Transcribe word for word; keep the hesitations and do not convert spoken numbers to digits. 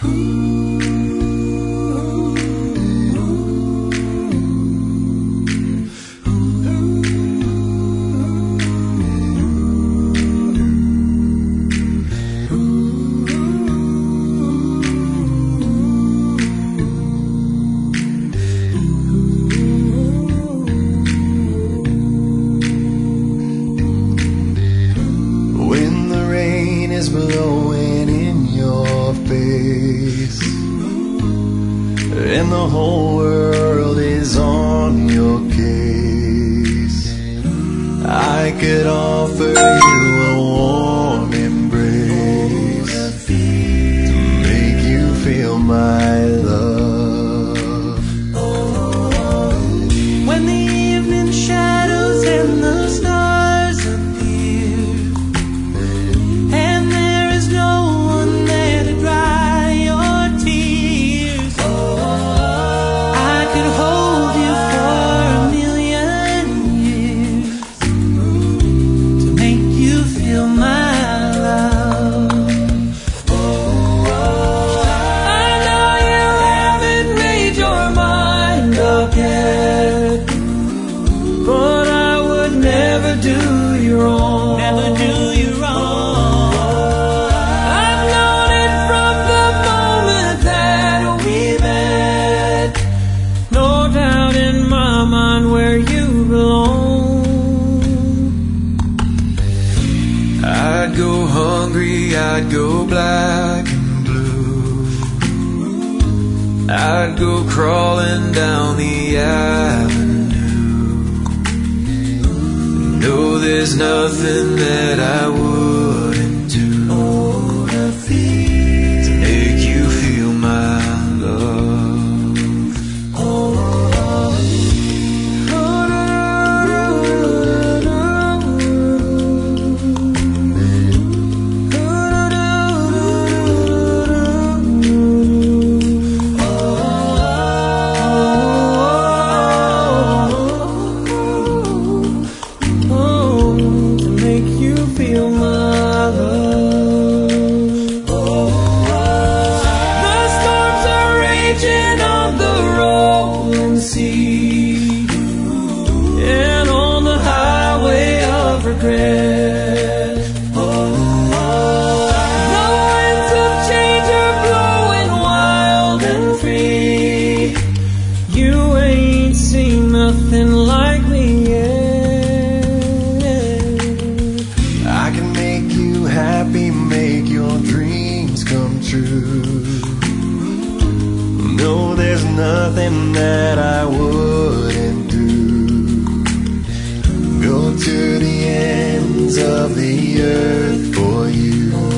Blowing in your face, and the whole world is on your case. I could offer you a warm embrace to make you feel my love. When the evening shadows and the stars appear, and there is no one there to dry your tears, I could hold you for a million years to make you feel my love. I know you haven't made your mind up yet, but I would never do you wrong. Never do you wrong. I've known it from the moment that we met. No doubt in my mind where you belong. I'd go hungry, I'd go black and blue, I'd go crawling down the avenue. No, there's nothing that I wouldn't do to make you feel my love. To make you feel my love. The storms are raging on the rolling sea, and on the highway of regret. The winds of change are blowing wild and free. You ain't seen nothing like me yet. I can make you happy, make your dreams come true. No, there's nothing that I wouldn't do. Go to the ends of the earth for you.